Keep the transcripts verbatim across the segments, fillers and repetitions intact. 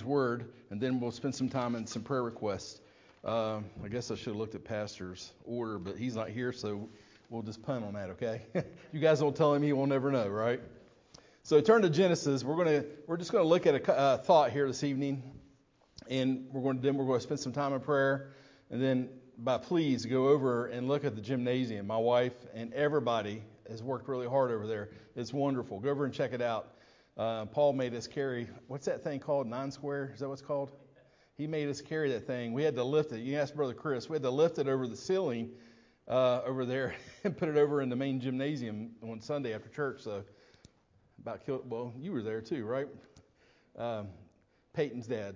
Word, and then we'll spend some time in some prayer requests. Uh, I guess I should have looked at Pastor's order, but he's not here, so we'll just punt on that, okay? You guys don't tell him, he will never know, right? So turn to Genesis. We're gonna we're just gonna look at a uh, thought here this evening, and we're going to then we're going to spend some time in prayer, and then by please go over and look at the gymnasium. My wife and everybody has worked really hard over there. It's wonderful. Go over and check it out. Uh, Paul made us carry, what's that thing called? Nine square? Is that what it's called? He made us carry that thing. We had to lift it. You asked Brother Chris. We had to lift it over the ceiling uh, over there and put it over in the main gymnasium on Sunday after church. So about killed. Well, you were there too, right? Um, Peyton's dad.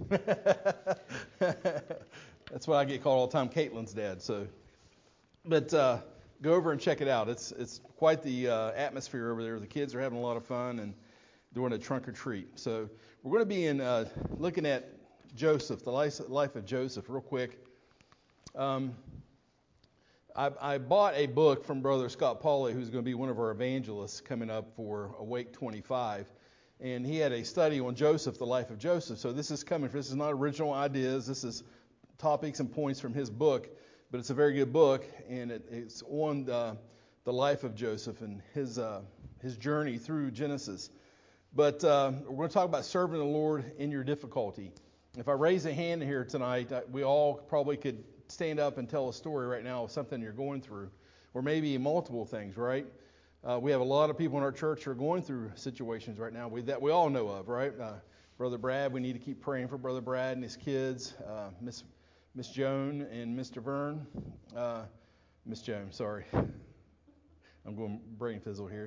That's what I get called all the time, Caitlin's dad. So, but uh, go over and check it out. It's it's quite the uh, atmosphere over there. The kids are having a lot of fun and doing a trunk or treat. So we're going to be in uh, looking at Joseph, the life, life of Joseph, real quick. Um, I, I bought a book from Brother Scott Pauley, who's going to be one of our evangelists coming up for Awake twenty-five. And he had a study on Joseph, the life of Joseph. So this is coming. This is not original ideas. This is topics and points from his book. But it's a very good book, and it, it's on the, the life of Joseph and his uh, his journey through Genesis. But uh, we're going to talk about serving the Lord in your difficulty. If I raise a hand here tonight, we all probably could stand up and tell a story right now of something you're going through, or maybe multiple things, right? Uh, we have a lot of people in our church who are going through situations right now we, that we all know of, right? Uh, Brother Brad, we need to keep praying for Brother Brad and his kids, uh, Miss Miss Joan and Mister Vern. Uh, Miss Joan, sorry. I'm going brain fizzle here.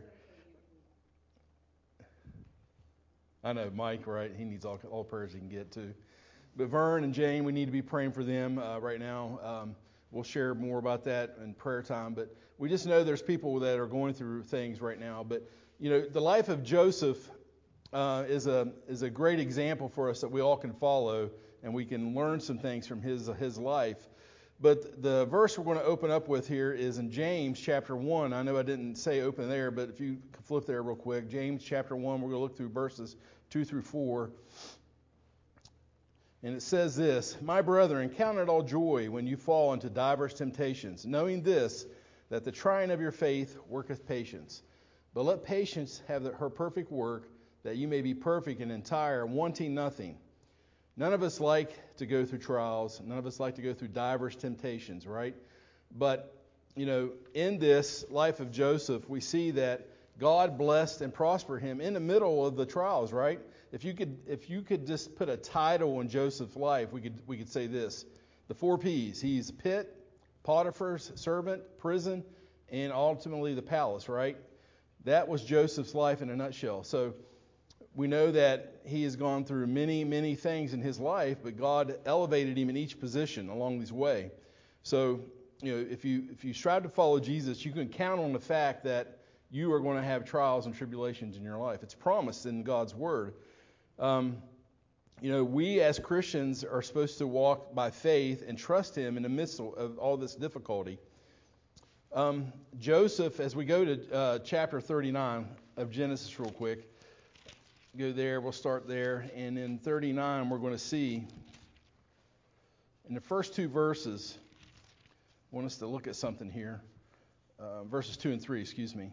I know, Mike, right? He needs all, all prayers he can get, too. But Vern and Jane, we need to be praying for them uh, right now. Um, we'll share more about that in prayer time. But we just know there's people that are going through things right now. But, you know, the life of Joseph uh, is a is a great example for us that we all can follow, and we can learn some things from his his life. But the verse we're going to open up with here is in James chapter one. I know I didn't say open there, but if you flip there real quick, James chapter one, we're going to look through verses two through four. And it says this, "My brethren, count it all joy when you fall into diverse temptations, knowing this, that the trying of your faith worketh patience. But let patience have the, her perfect work, that you may be perfect and entire, wanting nothing." None of us like to go through trials. None of us like to go through diverse temptations, right? But, you know, in this life of Joseph, we see that God blessed and prospered him in the middle of the trials, right? If you could, if you could just put a title on Joseph's life, we could we could say this: the four P's. He's pit, Potiphar's servant, prison, and ultimately the palace, right? That was Joseph's life in a nutshell. So we know that he has gone through many, many things in his life, but God elevated him in each position along this way. So, you know, if you if you strive to follow Jesus, you can count on the fact that you are going to have trials and tribulations in your life. It's promised in God's Word. Um, you know, we as Christians are supposed to walk by faith and trust Him in the midst of all this difficulty. Um, Joseph, as we go to uh, chapter thirty-nine of Genesis real quick, go there, we'll start there. And in thirty-nine, we're going to see in the first two verses, I want us to look at something here. Uh, verses two and three, excuse me.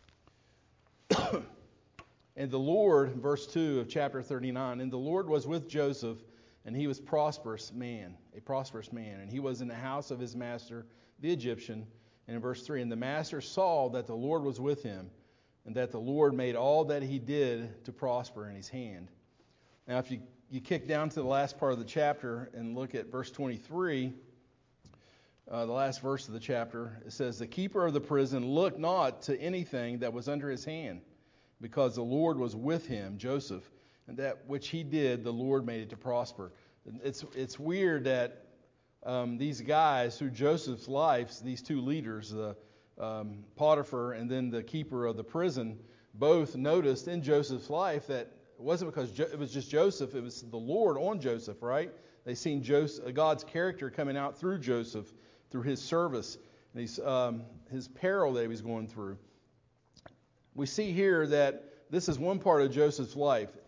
And the Lord, verse two of chapter thirty-nine, and the Lord was with Joseph, and he was prosperous man, a prosperous man. And he was in the house of his master, the Egyptian. And in verse three, and the master saw that the Lord was with him, and that the Lord made all that he did to prosper in his hand. Now, if you, you kick down to the last part of the chapter and look at verse twenty-three, uh, the last verse of the chapter, it says, "The keeper of the prison looked not to anything that was under his hand, because the Lord was with him," Joseph, "and that which he did, the Lord made it to prosper." It's it's weird that um, these guys, through Joseph's life, these two leaders, the um, Potiphar and then the keeper of the prison, both noticed in Joseph's life that it wasn't because jo- it was just Joseph, it was the Lord on Joseph, right? They seen Joseph, God's character coming out through Joseph, through his service, and his, um, his peril that he was going through. We see here that this is one part of Joseph's life.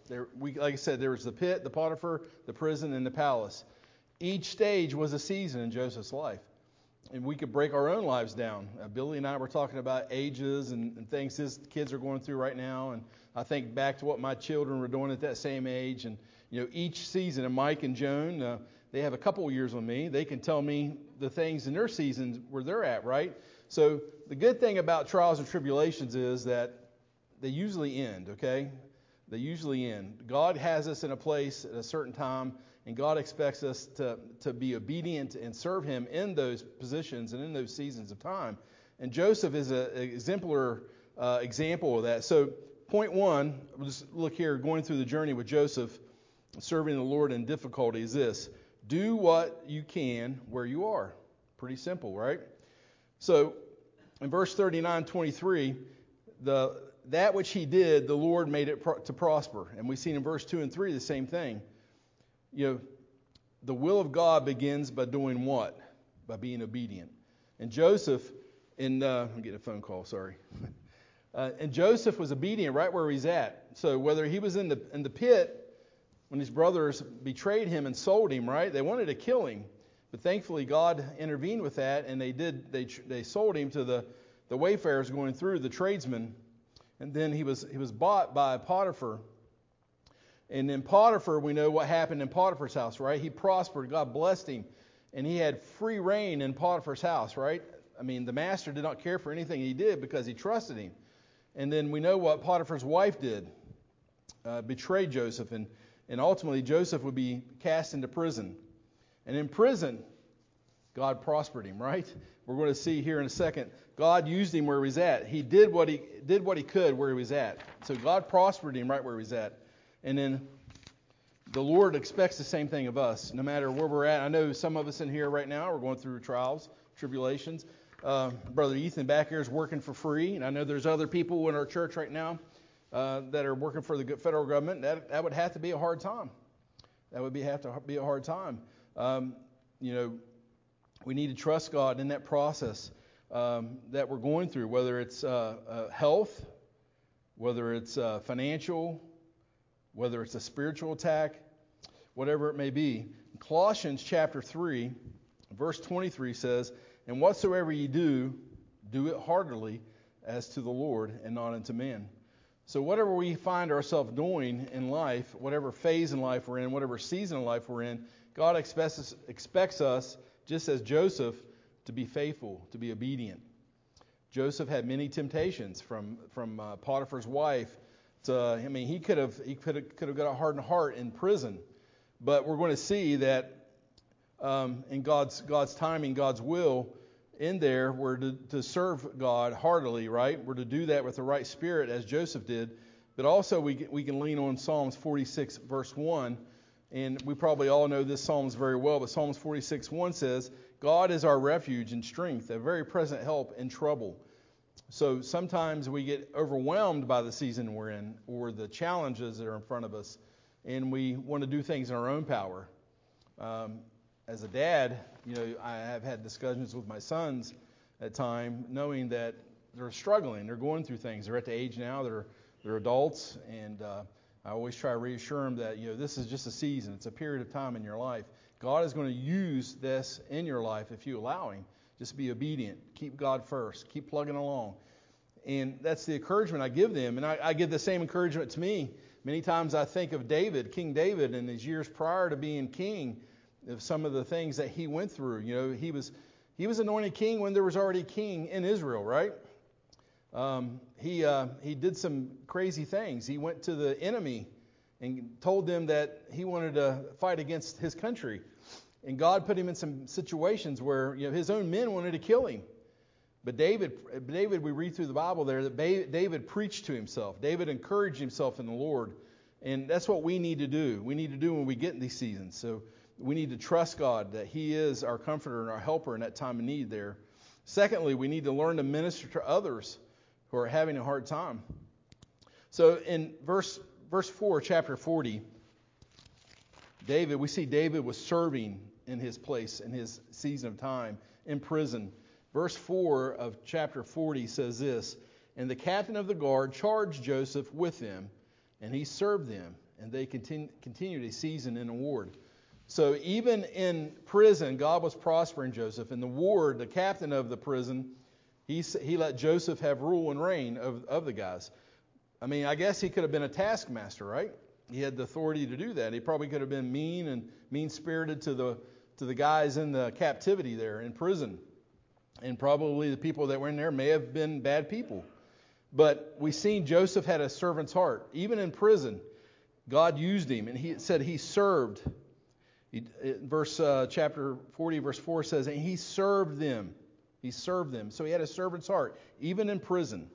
There, we, like I said, there was the pit, the Potiphar, the prison, and the palace. Each stage was a season in Joseph's life. And we could break our own lives down. Uh, Billy and I were talking about ages and, and things his kids are going through right now. And I think back to what my children were doing at that same age. And, you know, each season, and Mike and Joan, uh, they have a couple of years with me. They can tell me the things in their seasons where they're at, right? So the good thing about trials and tribulations is that they usually end, okay? They usually end. God has us in a place at a certain time, and God expects us to, to be obedient and serve Him in those positions and in those seasons of time. And Joseph is an exemplar uh, example of that. So point one, we'll just look here, going through the journey with Joseph, serving the Lord in difficulty, is this. Do what you can where you are. Pretty simple, right? So in verse thirty-nine, twenty-three, the that which he did, the Lord made it pro- to prosper. And we've seen in verse two and three the same thing. You know, the will of God begins by doing what? By being obedient. And Joseph, in uh, I'm getting a phone call, sorry. Uh, and Joseph was obedient right where he's at. So whether he was in the in the pit when his brothers betrayed him and sold him, right? They wanted to kill him, but thankfully God intervened with that, and they did. They they sold him to the the wayfarers going through, the tradesmen, and then he was he was bought by Potiphar. And in Potiphar, we know what happened in Potiphar's house, right? He prospered, God blessed him, and he had free reign in Potiphar's house, right? I mean, the master did not care for anything he did because he trusted him. And then we know what Potiphar's wife did, uh, betrayed Joseph, and, and ultimately Joseph would be cast into prison. And in prison, God prospered him, right? We're going to see here in a second. God used him where he was at. He did what he did what he could where he was at. So God prospered him right where he was at. And then the Lord expects the same thing of us, no matter where we're at. I know some of us in here right now are going through trials, tribulations. Uh, Brother Ethan back here is working for free, and I know there's other people in our church right now uh, that are working for the federal government. That that would have to be a hard time. That would be have to be a hard time. Um, you know, we need to trust God in that process um, that we're going through, whether it's uh, uh, health, whether it's uh, financial, whether it's a spiritual attack, whatever it may be. Colossians chapter three, verse twenty-three says, "And whatsoever ye do, do it heartily as to the Lord and not unto men." So whatever we find ourselves doing in life, whatever phase in life we're in, whatever season of life we're in, God expects us, expects us, just as Joseph, to be faithful, to be obedient. Joseph had many temptations from from uh, Potiphar's wife. To, I mean, he could have he could have could have got a hardened heart in prison, but we're going to see that um, in God's God's timing, God's will, in there, we're to, to serve God heartily, right? We're to do that with the right spirit, as Joseph did. But also, we we can lean on Psalms forty-six, verse one, and we probably all know this Psalms very well. But Psalms forty-six, one says, "God is our refuge and strength, a very present help in trouble." So sometimes we get overwhelmed by the season we're in or the challenges that are in front of us, and we want to do things in our own power. Um, as a dad, you know, I have had discussions with my sons at time, knowing that they're struggling, they're going through things. They're at the age now, they're they're adults, and uh, I always try to reassure them that, you know, this is just a season. It's a period of time in your life. God is going to use this in your life if you allow Him. Just be obedient. Keep God first. Keep plugging along. And that's the encouragement I give them. And I, I give the same encouragement to me. Many times I think of David, King David, in his years prior to being king, of some of the things that he went through. You know, he was he was anointed king when there was already a king in Israel, right? Um, he uh, he did some crazy things. He went to the enemy and told them that he wanted to fight against his country. And God put him in some situations where, you know, his own men wanted to kill him. But David, David, we read through the Bible there that David preached to himself. David encouraged himself in the Lord. And that's what we need to do. We need to do when we get in these seasons. So we need to trust God that He is our comforter and our helper in that time of need there. Secondly, we need to learn to minister to others who are having a hard time. So in verse verse four, chapter forty, David, we see David was serving in his place, in his season of time, in prison. Verse four of chapter forty says this, "And the captain of the guard charged Joseph with them, and he served them. and they continu- continued a season in the ward. So even in prison, God was prospering Joseph. And the ward, the captain of the prison, he, he let Joseph have rule and reign of, of the guys. I mean, I guess he could have been a taskmaster, right? He had the authority to do that. He probably could have been mean and mean-spirited to the to the guys in the captivity there in prison. And probably the people that were in there may have been bad people. But we seen Joseph had a servant's heart. Even in prison, God used him, and he said he served. He, verse uh, chapter forty, verse four says, and he served them. He served them. So he had a servant's heart, even in prison.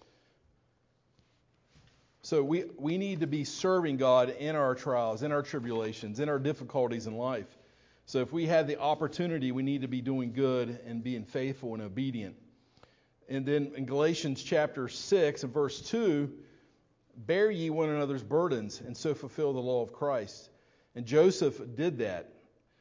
So we, we need to be serving God in our trials, in our tribulations, in our difficulties in life. So if we have the opportunity, we need to be doing good and being faithful and obedient. And then in Galatians chapter six and verse two, bear ye one another's burdens and so fulfill the law of Christ. And Joseph did that.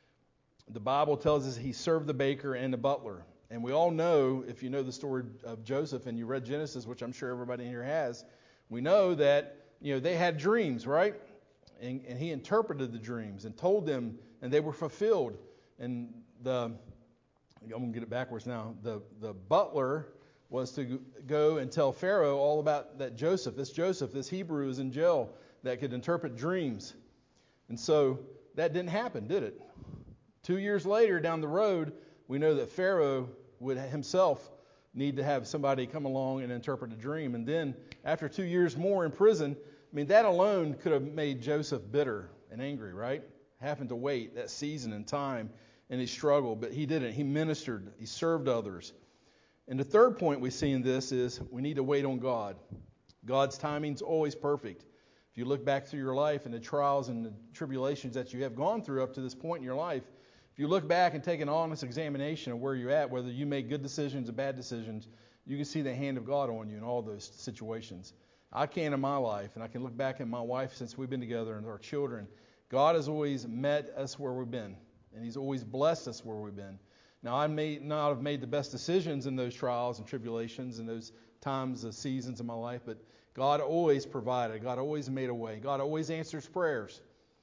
The Bible tells us he served the baker and the butler. And we all know, if you know the story of Joseph and you read Genesis, which I'm sure everybody in here has, we know that, you know, they had dreams, right? And, and he interpreted the dreams and told them, and they were fulfilled. And the, I'm going to get it backwards now, the, the butler was to go and tell Pharaoh all about that Joseph, this Joseph, this Hebrew is in jail that could interpret dreams. And so that didn't happen, did it? Two years later down the road, we know that Pharaoh would himself need to have somebody come along and interpret a dream. And then after two years more in prison, I mean, that alone could have made Joseph bitter and angry, right? Having to wait that season and time, and he struggled, but he didn't. He ministered. He served others. And the third point we see in this is we need to wait on God. God's timing is always perfect. If you look back through your life and the trials and the tribulations that you have gone through up to this point in your life, if you look back and take an honest examination of where you're at, whether you made good decisions or bad decisions, you can see the hand of God on you in all those situations. I can in my life, and I can look back at my wife since we've been together and our children. God has always met us where we've been, and He's always blessed us where we've been. Now, I may not have made the best decisions in those trials and tribulations and those times, the seasons of my life, but God always provided. God always made a way. God always answers prayers.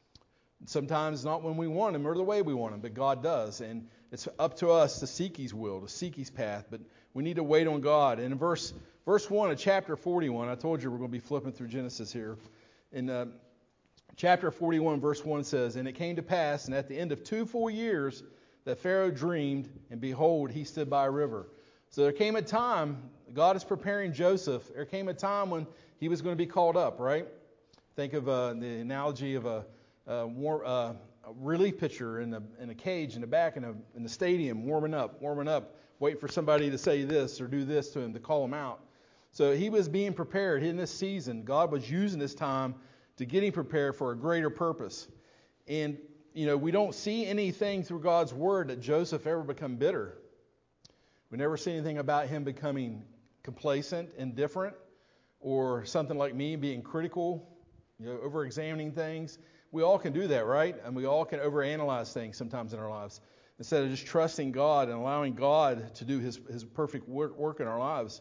Sometimes not when we want Him or the way we want Him, but God does. And it's up to us to seek His will, to seek His path. But we need to wait on God. And in verse verse one of chapter forty-one, I told you we're going to be flipping through Genesis here. In uh, chapter forty-one, verse one says, and it came to pass, and at the end of two full years, that Pharaoh dreamed, and behold, he stood by a river. So there came a time, God is preparing Joseph. There came a time when he was going to be called up, right? Think of uh, the analogy of a Uh, war, uh, a relief pitcher in, the, in a cage in the back in, a, in the stadium, warming up, warming up, wait for somebody to say this or do this to him to call him out. So he was being prepared in this season. God was using this time to get him prepared for a greater purpose. And, you know, we don't see anything through God's word that Joseph ever become bitter. We never see anything about him becoming complacent, indifferent, or something like me being critical, you know, over-examining things. We all can do that, right? And we all can overanalyze things sometimes in our lives. Instead of just trusting God and allowing God to do His, his perfect work, work in our lives.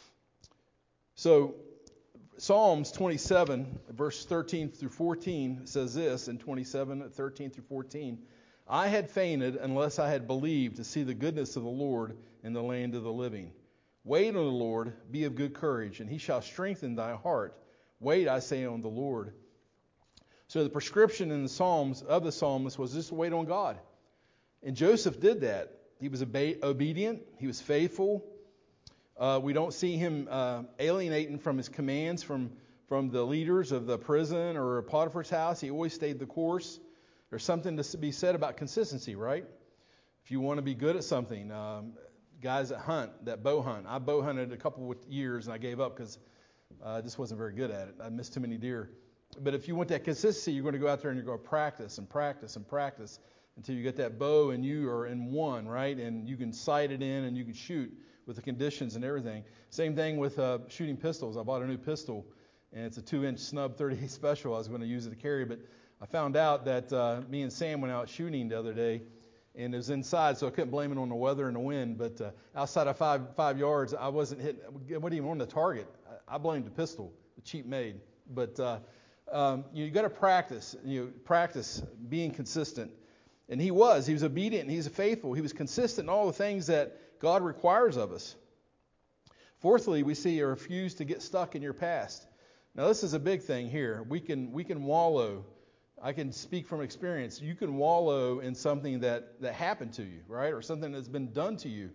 So Psalms twenty-seven, verse thirteen through fourteen says this in twenty-seven, thirteen through fourteen. I had fainted unless I had believed to see the goodness of the Lord in the land of the living. Wait on the Lord, be of good courage, and He shall strengthen thy heart. Wait, I say, on the Lord. So the prescription in the Psalms of the psalmist was just to wait on God. And Joseph did that. He was obe- obedient. He was faithful. Uh, we don't see him uh, alienating from his commands from, from the leaders of the prison or Potiphar's house. He always stayed the course. There's something to be said about consistency, right? If you want to be good at something, um, guys that hunt, that bow hunt. I bow hunted a couple of years and I gave up because uh, I just wasn't very good at it. I missed too many deer. But if you want that consistency, you're going to go out there and you're going to practice and practice and practice until you get that bow and you are in one, right? And you can sight it in and you can shoot with the conditions and everything. Same thing with uh, shooting pistols. I bought a new pistol, and it's a two-inch snub thirty-eight special. I was going to use it to carry, but I found out that uh, me and Sam went out shooting the other day, and it was inside, so I couldn't blame it on the weather and the wind. But uh, outside of five five yards, I wasn't hitting. I wasn't even on the target. I, I blamed the pistol, the cheap made. But uh, um, you got to practice, you know, practice being consistent. And he was. He was obedient. And he was faithful. He was consistent in all the things that God requires of us. Fourthly, we see a refuse to get stuck in your past. Now, this is a big thing here. We can we can wallow. I can speak from experience. You can wallow in something that, that happened to you, right? Or something that's been done to you.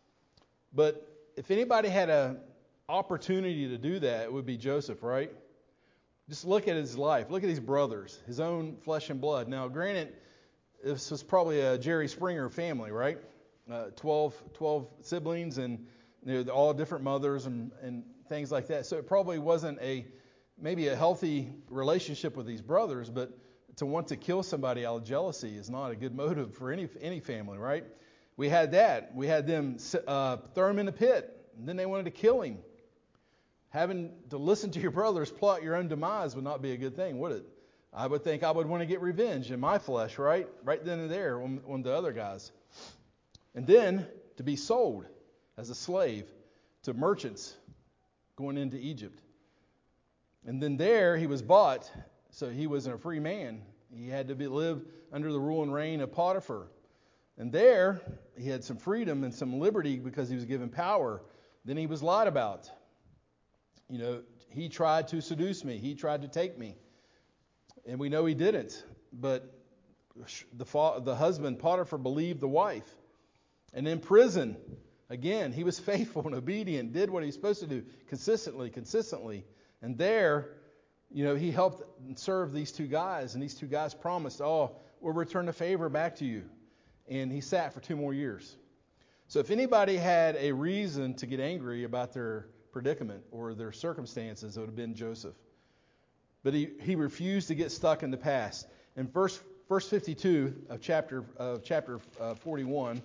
But if anybody had an opportunity to do that, it would be Joseph, right? Just look at his life. Look at his brothers, his own flesh and blood. Now, granted, this was probably a Jerry Springer family, right? Uh, twelve, twelve siblings, and you know, they're all different mothers and, and things like that. So it probably wasn't a maybe a healthy relationship with these brothers, but to want to kill somebody out of jealousy is not a good motive for any any family, right? We had that. We had them uh, throw him in the pit, and then they wanted to kill him. Having to listen to your brothers plot your own demise would not be a good thing, would it? I would think I would want to get revenge in my flesh, right? Right then and there on, on the other guys. And then to be sold as a slave to merchants going into Egypt. And then there he was bought, so he wasn't a free man. He had to be, live under the rule and reign of Potiphar. And there he had some freedom and some liberty because he was given power. Then he was lied about. You know, he tried to seduce me. He tried to take me. And we know he didn't. But the fa- the husband, Potiphar, believed the wife. And in prison, again, he was faithful and obedient, did what he was supposed to do consistently, consistently. And there, you know, he helped serve these two guys. And these two guys promised, oh, we'll return the favor back to you. And he sat for two more years. So if anybody had a reason to get angry about their predicament or their circumstances, it would have been Joseph. But he, he refused to get stuck in the past. In verse verse fifty-two of chapter of chapter uh, forty-one,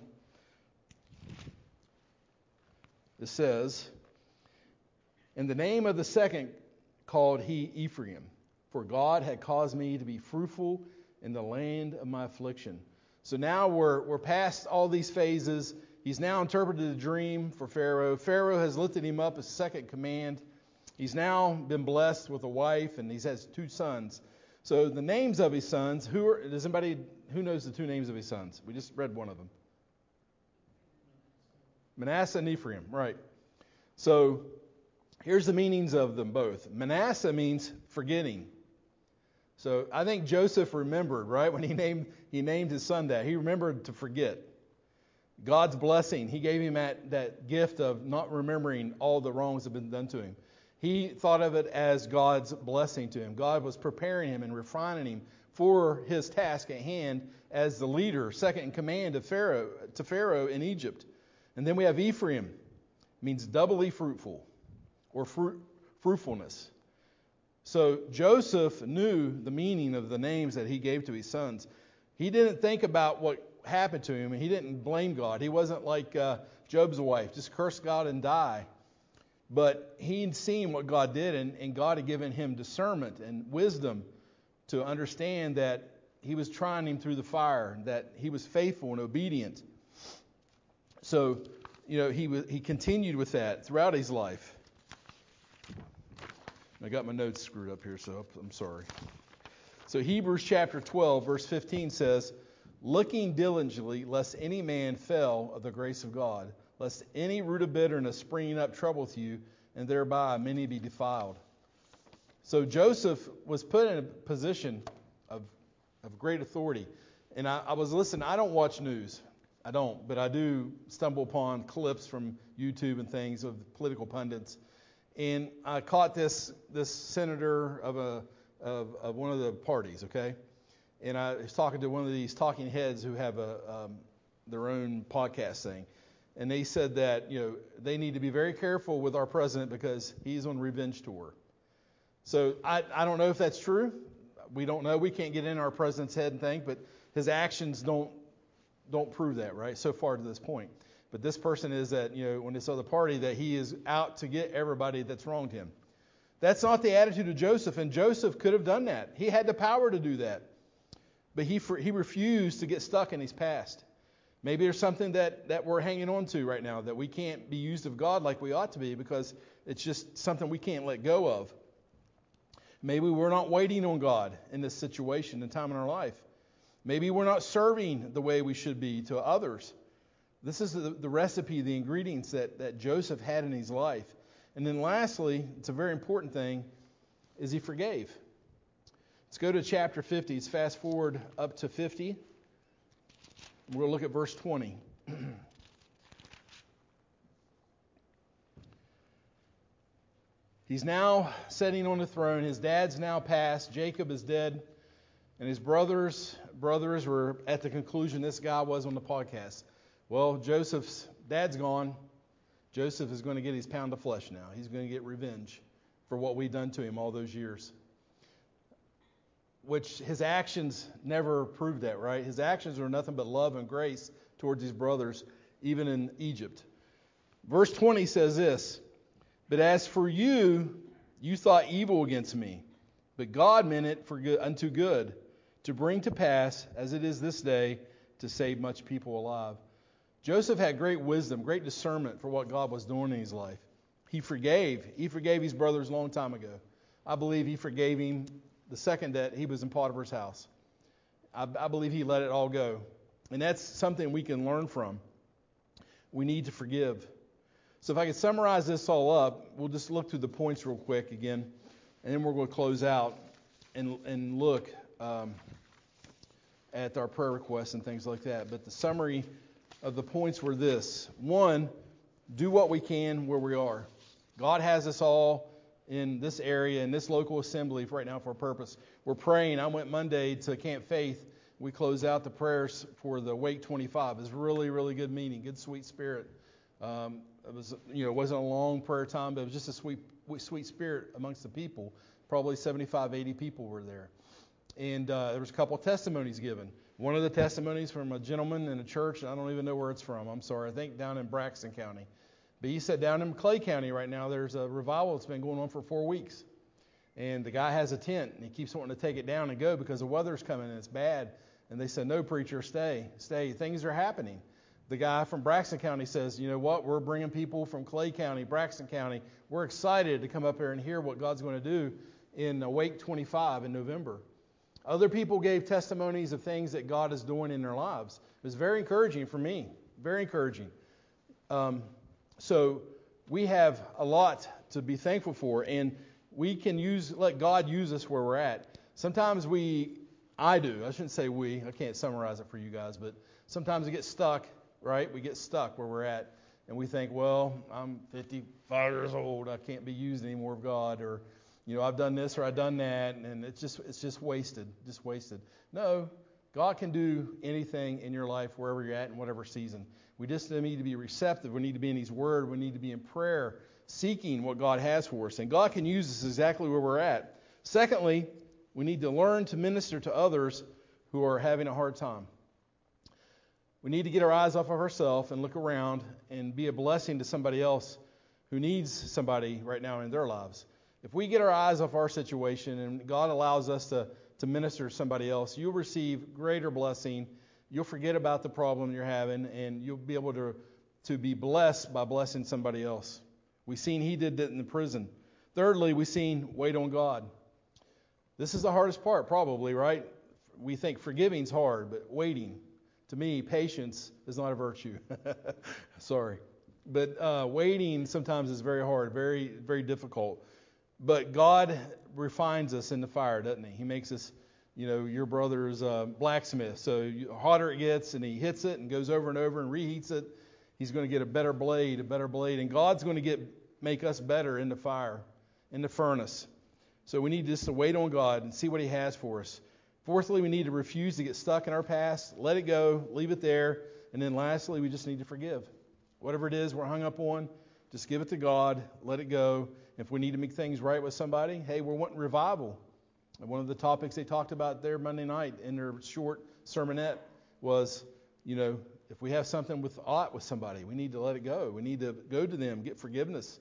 it says, "In the name of the second called he Ephraim, for God had caused me to be fruitful in the land of my affliction." So now we're we're past all these phases. He's now interpreted the dream for Pharaoh. Pharaoh has lifted him up as second command. He's now been blessed with a wife, and he has two sons. So the names of his sons, who are, does anybody, who knows the two names of his sons? We just read one of them. Manasseh and Ephraim, right. So here's the meanings of them both. Manasseh means forgetting. So I think Joseph remembered, right, when he named he named his son that. He remembered to forget. God's blessing, he gave him that, that gift of not remembering all the wrongs that have been done to him. He thought of it as God's blessing to him. God was preparing him and refining him for his task at hand as the leader, second in command of Pharaoh, to Pharaoh in Egypt. And then we have Ephraim, means doubly fruitful or fruit, fruitfulness. So Joseph knew the meaning of the names that he gave to his sons. He didn't think about what happened to him, and he didn't blame God. He wasn't like uh, Job's wife, just curse God and die. But he'd seen what God did, and, and God had given him discernment and wisdom to understand that he was trying him through the fire, that he was faithful and obedient. So, you know, he was, he continued with that throughout his life. I got my notes screwed up here, so I'm sorry. So Hebrews chapter twelve, verse fifteen says, "Looking diligently, lest any man fail of the grace of God, lest any root of bitterness springing up troubleth you, and thereby many be defiled." So Joseph was put in a position of, of great authority. And I, I was listening. I don't watch news. I don't. But I do stumble upon clips from YouTube and things of political pundits. And I caught this this senator of a of, of one of the parties, okay? And I was talking to one of these talking heads who have a um, their own podcast thing. And they said that, you know, they need to be very careful with our president because he's on revenge tour. So I, I don't know if that's true. We don't know. We can't get in our president's head and think, but his actions don't don't prove that, right? So far to this point. But this person is that, you know, when this other party, that he is out to get everybody that's wronged him. That's not the attitude of Joseph, and Joseph could have done that. He had the power to do that. But he he refused to get stuck in his past. Maybe there's something that, that we're hanging on to right now that we can't be used of God like we ought to be because it's just something we can't let go of. Maybe we're not waiting on God in this situation and time in our life. Maybe we're not serving the way we should be to others. This is the, the recipe, the ingredients that, that Joseph had in his life. And then lastly, it's a very important thing, is he forgave. Let's go to chapter fifty. Let's fast forward up to fifty. We're going to look at verse twenty. He's now sitting on the throne. His dad's now passed. Jacob is dead. And his brothers brothers were at the conclusion this guy was on the podcast. Well, Joseph's dad's gone. Joseph is going to get his pound of flesh now. He's going to get revenge for what we've done to him all those years. Which his actions never proved that, right? His actions were nothing but love and grace towards his brothers, even in Egypt. Verse twenty says this, "But as for you, you thought evil against me, but God meant it for good, unto good, to bring to pass, as it is this day, to save much people alive." Joseph had great wisdom, great discernment for what God was doing in his life. He forgave. He forgave his brothers a long time ago. I believe he forgave him the second that he was in Potiphar's house. I, I believe he let it all go. And that's something we can learn from. We need to forgive. So if I could summarize this all up, we'll just look through the points real quick again, and then we're going to close out and, and look um, at our prayer requests and things like that. But the summary of the points were this. One, do what we can where we are. God has us all in this area, in this local assembly right now for a purpose. We're praying. I went Monday to Camp Faith. We closed out the prayers for the Wake twenty-five. It was really, really good meeting, good sweet spirit. Um, it was, you know, it wasn't a long prayer time, but it was just a sweet, sweet spirit amongst the people. Probably seventy-five, eighty people were there. And uh, there was a couple of testimonies given. One of the testimonies from a gentleman in a church, I don't even know where it's from, I'm sorry, I think down in Braxton County. But he said down in Clay County right now, there's a revival that's been going on for four weeks. And the guy has a tent, and he keeps wanting to take it down and go because the weather's coming and it's bad. And they said, "No, preacher, stay, stay. Things are happening." The guy from Braxton County says, "You know what? We're bringing people from Clay County, Braxton County. We're excited to come up here and hear what God's going to do in Wake twenty-five in November." Other people gave testimonies of things that God is doing in their lives. It was very encouraging for me, very encouraging. Um, so we have a lot to be thankful for, and we can use let God use us where we're at. Sometimes we, I do, I shouldn't say we, I can't summarize it for you guys, but sometimes we get stuck, right? We get stuck where we're at, and we think, well, I'm fifty-five years old, I can't be used anymore of God, or you know, I've done this or I've done that, and it's just it's just wasted, just wasted. No, God can do anything in your life wherever you're at in whatever season. We just need to be receptive. We need to be in His Word. We need to be in prayer, seeking what God has for us. And God can use us exactly where we're at. Secondly, we need to learn to minister to others who are having a hard time. We need to get our eyes off of ourselves and look around and be a blessing to somebody else who needs somebody right now in their lives. If we get our eyes off our situation and God allows us to, to minister to somebody else, you'll receive greater blessing. You'll forget about the problem you're having, and you'll be able to, to be blessed by blessing somebody else. We've seen He did that in the prison. Thirdly, we've seen wait on God. This is the hardest part, probably, right? We think forgiving's hard, but waiting, to me, patience is not a virtue. Sorry. But uh, waiting sometimes is very hard, very, very difficult. But God refines us in the fire, doesn't He? He makes us, you know, your brother's uh, blacksmith. So you, the hotter it gets, and he hits it and goes over and over and reheats it, he's going to get a better blade, a better blade. And God's going to get make us better in the fire, in the furnace. So we need just to wait on God and see what He has for us. Fourthly, we need to refuse to get stuck in our past. Let it go. Leave it there. And then lastly, we just need to forgive. Whatever it is we're hung up on, just give it to God. Let it go. If we need to make things right with somebody, hey, we're wanting revival. And one of the topics they talked about there Monday night in their short sermonette was, you know, if we have something with ought with somebody, we need to let it go. We need to go to them, get forgiveness.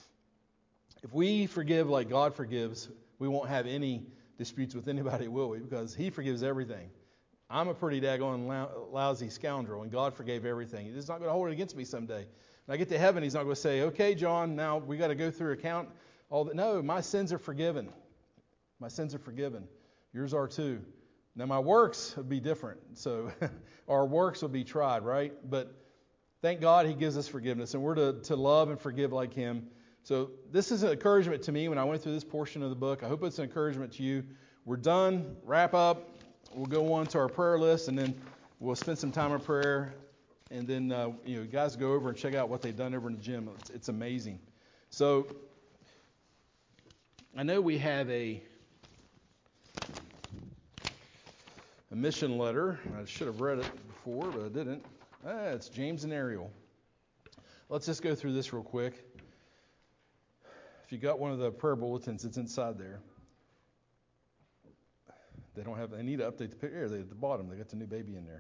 If we forgive like God forgives, we won't have any disputes with anybody, will we? Because He forgives everything. I'm a pretty daggone lousy scoundrel, and God forgave everything. He's not going to hold it against me someday. When I get to heaven, He's not going to say, "Okay, John, now we got to go through account all that." No, my sins are forgiven. My sins are forgiven. Yours are too. Now my works would be different. So our works would be tried, right? But thank God he gives us forgiveness, and we're to, to love and forgive like him. So this is an encouragement to me when I went through this portion of the book. I hope it's an encouragement to you. We're done. Wrap up. We'll go on to our prayer list, and then we'll spend some time in prayer. And then uh, you know, guys go over and check out what they've done over in the gym. It's, it's amazing. So I know we have a a mission letter. I should have read it before, but I didn't. Ah, it's James and Ariel. Let's just go through this real quick. If you got one of the prayer bulletins, it's inside there. They don't have. They need to update the picture. They at the bottom. They got the new baby in there.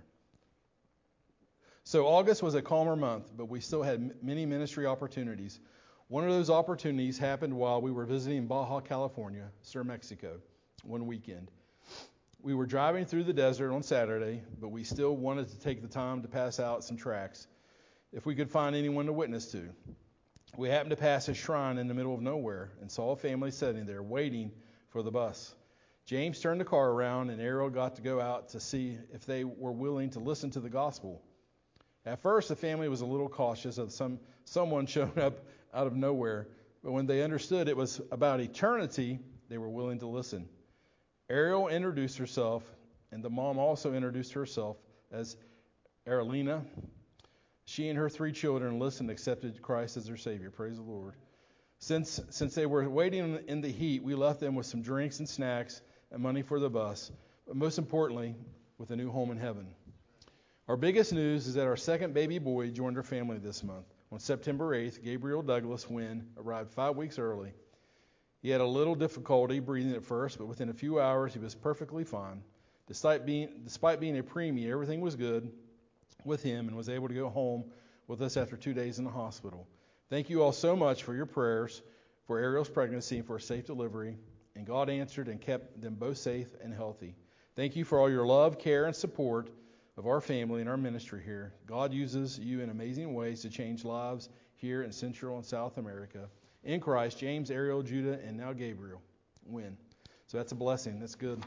So August was a calmer month, but we still had m- many ministry opportunities. One of those opportunities happened while we were visiting Baja California, Sur Mexico, one weekend. We were driving through the desert on Saturday, but we still wanted to take the time to pass out some tracts if we could find anyone to witness to. We happened to pass a shrine in the middle of nowhere and saw a family sitting there waiting for the bus. James turned the car around, and Ariel got to go out to see if they were willing to listen to the gospel. At first, the family was a little cautious of some someone showing up out of nowhere, but when they understood it was about eternity, they were willing to listen. Ariel introduced herself, and the mom also introduced herself as Arelina. She and her three children listened and accepted Christ as their Savior. Praise the Lord. Since since they were waiting in the heat, we left them with some drinks and snacks and money for the bus, but most importantly, with a new home in heaven. Our biggest news is that our second baby boy joined our family this month. On September eighth, Gabriel Douglas Wynn arrived five weeks early. He had a little difficulty breathing at first, but within a few hours he was perfectly fine. Despite being, despite being a preemie, everything was good with him and was able to go home with us after two days in the hospital. Thank you all so much for your prayers for Ariel's pregnancy and for a safe delivery, and God answered and kept them both safe and healthy. Thank you for all your love, care, and support of our family and our ministry here. God uses you in amazing ways to change lives here in Central and South America. In Christ, James, Ariel, Judah, and now Gabriel win. So that's a blessing. That's good.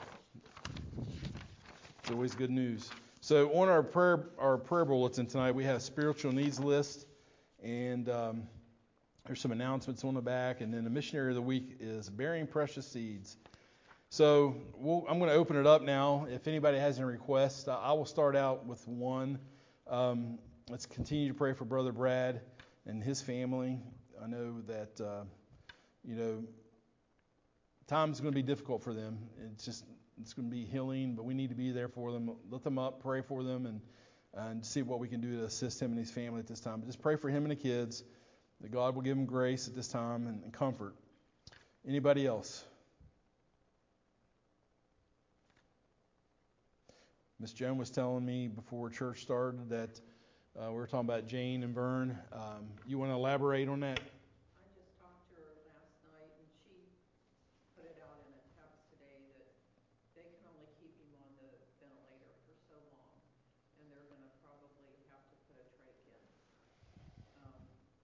It's always good news. So on our prayer our prayer bulletin tonight, we have a spiritual needs list, and um, there's some announcements on the back, and then the missionary of the week is bearing precious seeds. So we'll, I'm going to open it up now. If anybody has any requests, I will start out with one. Um, let's continue to pray for Brother Brad and his family. I know that, uh, you know, time's going to be difficult for them. It's just, it's going to be healing, but we need to be there for them. Lift them up, pray for them, and, and see what we can do to assist him and his family at this time. But just pray for him and the kids, that God will give them grace at this time and, and comfort. Anybody else? Miss Joan was telling me before church started that uh, we were talking about Jane and Vern. Um, you want to elaborate on that? I just talked to her last night, and she put it out in a text today that they can only keep him on the ventilator for so long, and they're going to probably have to put a trach in. Um,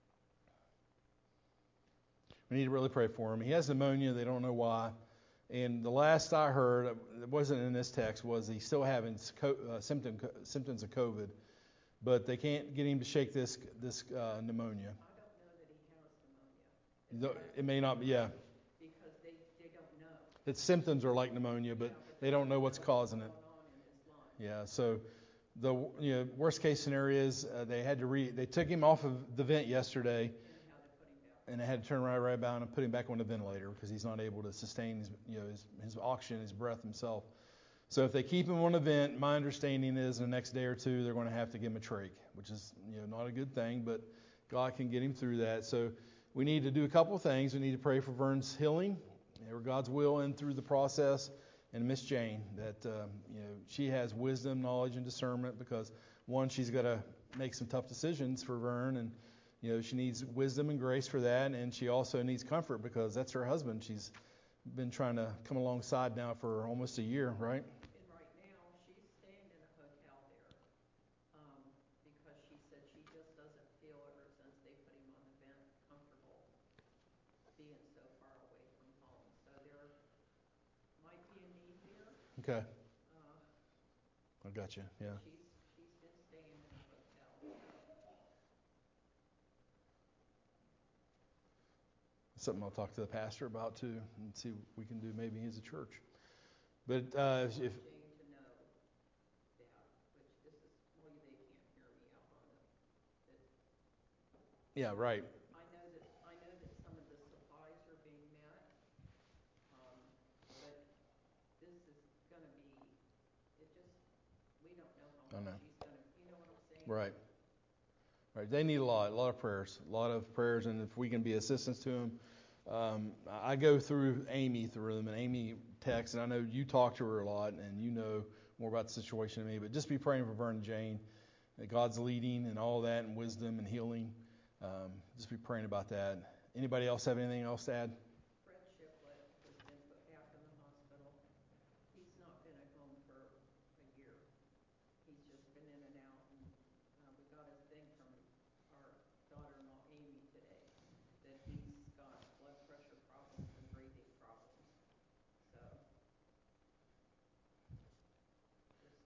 We need to really pray for him. He has pneumonia. They don't know why. And the last I heard, it wasn't in this text, was he's still having uh, symptom, symptoms of COVID, but they can't get him to shake this this uh, pneumonia. I don't know that he has pneumonia. It may not be, yeah. Because they, they don't know. Its symptoms are like pneumonia, but, yeah, but they don't know what's causing it. On in his lungs. Yeah, so the you know worst case scenario is uh, they had to re they took him off of the vent yesterday. And they had to turn right, right about and put him back on the ventilator because he's not able to sustain his, you know, his, his oxygen, his breath himself. So if they keep him on the vent, my understanding is in the next day or two they're going to have to give him a trach, which is you know not a good thing, but God can get him through that. So we need to do a couple of things. We need to pray for Vern's healing, or God's will, and through the process, and Miss Jane that uh, you know she has wisdom, knowledge, and discernment because one, she's got to make some tough decisions for Vern, and you know, she needs wisdom and grace for that, and she also needs comfort because that's her husband. She's been trying to come alongside now for almost a year, right? And right now, she's staying in a hotel there um, because she said she just doesn't feel ever since they put him on the vent comfortable being so far away from home. So they're Okay. Uh, I got you. Yeah. she's, she's been staying in a hotel, so. Something I'll talk to the pastor about too, and see what we can do maybe as a church. But uh, if, I want Jane to know that, which this is, well, they can't hear me out on the, that yeah, right. I know that, I know that some of the supplies are being met, um, but this is gonna be, it just, we don't know how I long know. she's gonna, you know what I'm saying? Right. Right. They need a lot, a lot of prayers, a lot of prayers, and if we can be assistance to them. Um, I go through Amy through them, and Amy texts, and I know you talk to her a lot, and you know more about the situation than me, but just be praying for Vern and Jane, that God's leading and all that, and wisdom and healing. Um, just be praying about that. Anybody else have anything else to add? Fred Shiplet has been put back in the hospital. He's not been at home for a year. He's just been in and out, and uh, we got a thing from our daughter-in-law Amy today that he's got blood pressure problems and breathing problems. So, just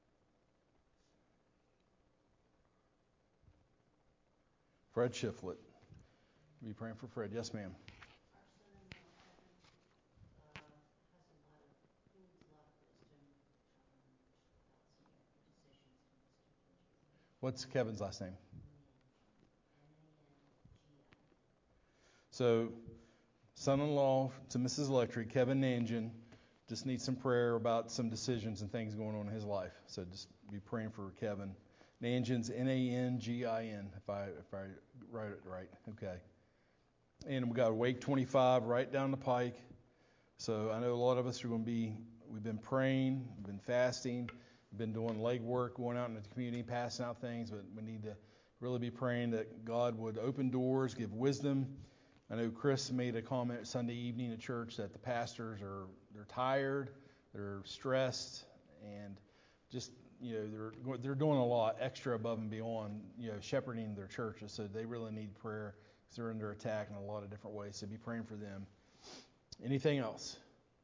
Fred Shiflett. Be praying for Fred. Yes, ma'am. Our son-in-law Kevin uh, has a lot of, he needs a lot of wisdom um, about some decisions he needs to make. What's Kevin's last name? N A N G I N. So, son-in-law to Missus Electric, Kevin Nangen, just needs some prayer about some decisions and things going on in his life. So just be praying for Kevin. Nangen's N A N G I N, if I if I write it right. Okay. And we got Wake twenty-five right down the pike. So I know a lot of us are going to be, we've been praying, we've been fasting, we've been doing legwork, going out in the community, passing out things, but we need to really be praying that God would open doors, give wisdom. I know Chris made a comment Sunday evening at church that the pastors are, they're tired, they're stressed, and just, you know, they're they're doing a lot extra above and beyond, you know, shepherding their churches. So they really need prayer because they're under attack in a lot of different ways. So be praying for them. Anything else?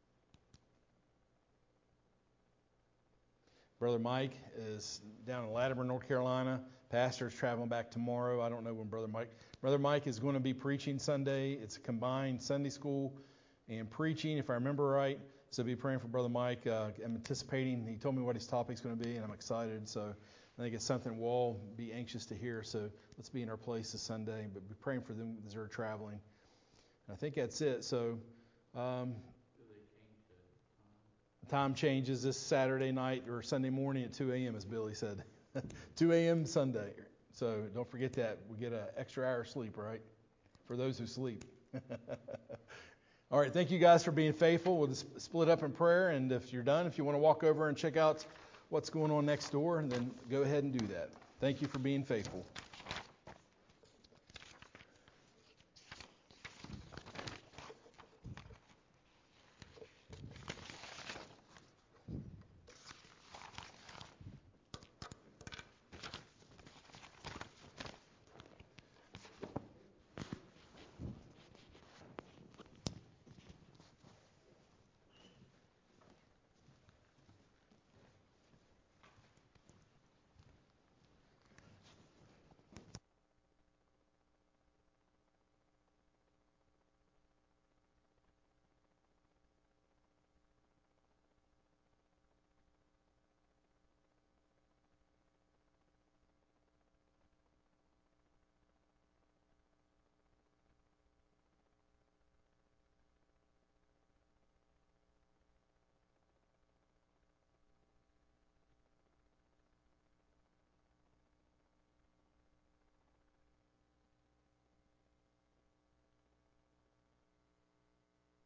Brother Mike is down in Latimer, North Carolina. Pastor's traveling back tomorrow. I don't know when Brother Mike. Brother Mike is going to be preaching Sunday. It's a combined Sunday school and preaching, if I remember right. So be praying for Brother Mike. Uh, I'm anticipating. He told me what his topic's going to be, and I'm excited. So I think it's something we'll all be anxious to hear. So let's be in our place this Sunday, but be praying for them as they're traveling. And I think that's it. So. Um, Do they change the time? Time changes this Saturday night or Sunday morning at two a.m., as Billy said. two a.m. Sunday. So don't forget that. We get an extra hour of sleep, right? For those who sleep. All right. Thank you guys for being faithful. We'll just split up in prayer. And if you're done, if you want to walk over and check out what's going on next door, then go ahead and do that. Thank you for being faithful.